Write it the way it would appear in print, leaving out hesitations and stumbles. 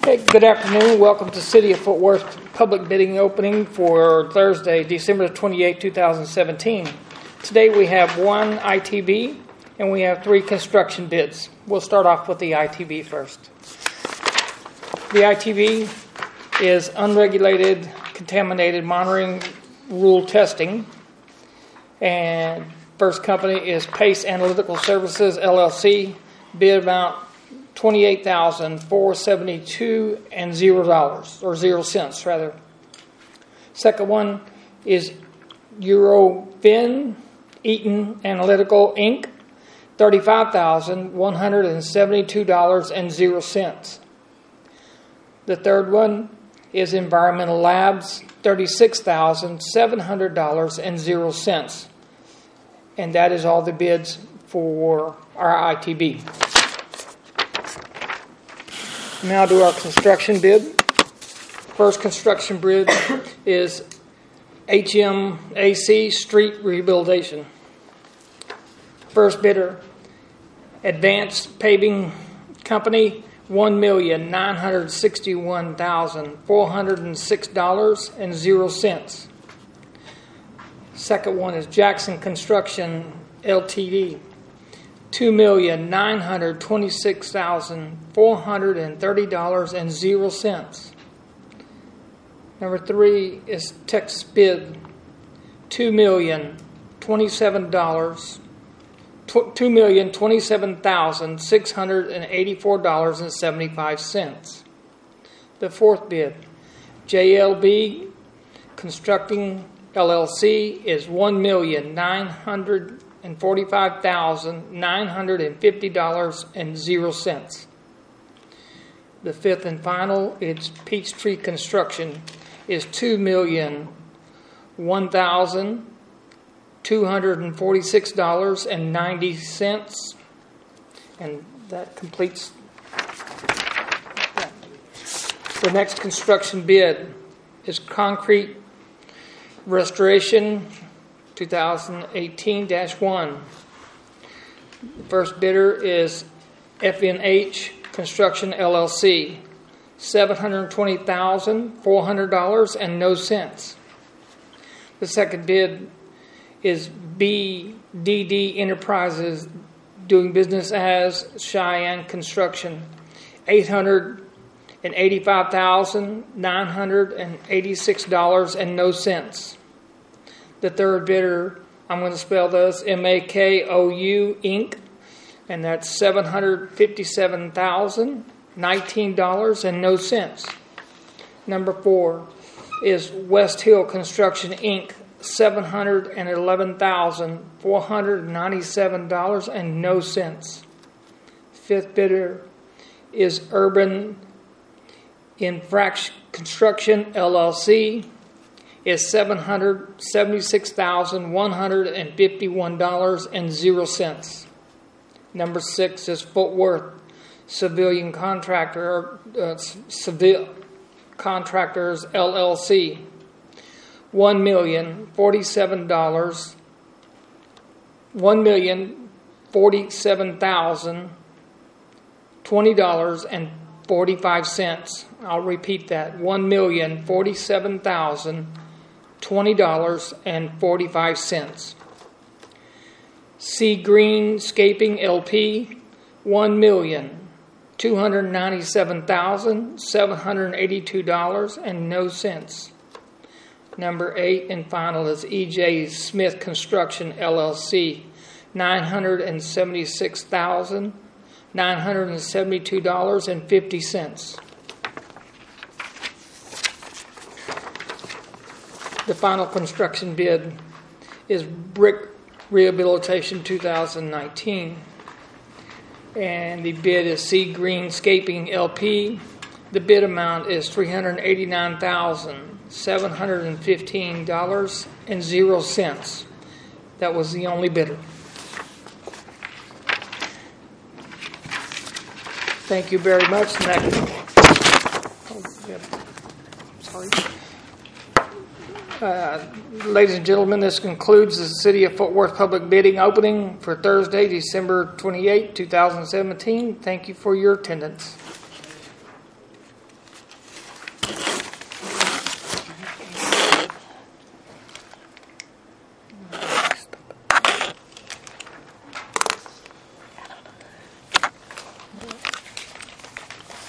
Okay, good afternoon. Welcome to City of Fort Worth public bidding opening for Thursday, December 28, 2017. Today we have one ITB and we have 3 construction bids. We'll start off with the ITB first. The ITB is unregulated contaminated monitoring rule testing, and first company is Pace Analytical Services LLC. Bid amount $28,472 and $0 or 0 cents rather. Second one is Eurofin Eaton Analytical Inc. $35,172 and 0 cents. The third one is Environmental Labs, $36,700 and 0 cents. And that is all the bids for our ITB. Now to our construction bid. First construction bid is HMAC Street Rehabilitation. First bidder, Advanced Paving Company, $1,961,406 and 0 cents. Second one is Jackson Construction Ltd. $2,926,430 and 0 cents. Number 3 is Texas Bid, $2,027,684.75. The fourth bid, JLB Constructing LLC, is $1,945,950 and 0 cents. The fifth and final, it's Peachtree Construction, is $2,001,246.90, and that completes that. The next construction bid is Concrete Restoration 2018-1. The first bidder is FNH Construction LLC, $720,400 and no cents. The second bid is BDD Enterprises, doing business as Cheyenne Construction, $885,986 and no cents. The third bidder, I'm going to spell this, MAKOU Inc., and that's $757,019 and no cents. Number 4 is West Hill Construction Inc., $711,497 and no cents. Fifth bidder is Urban Infract Construction LLC, is $776,151 and 0 cents. Number 6 is Fort Worth Civilian Contractor, Civil Contractors LLC, $1,047,020.45. I'll repeat that, $1,047,020.45. Sea Greenscaping LP, $1,297,782 and no cents. Number 8 and final is EJ Smith Construction LLC, $976,972.50. The final construction bid is Brick Rehabilitation 2019, and the bid is Sea Greenscaping LP. The bid amount is $389,715 and 0 cents. That was the only bidder. Thank you very much. Ladies and gentlemen, this concludes the City of Fort Worth public bidding opening for Thursday, December 28, 2017. Thank you for your attendance.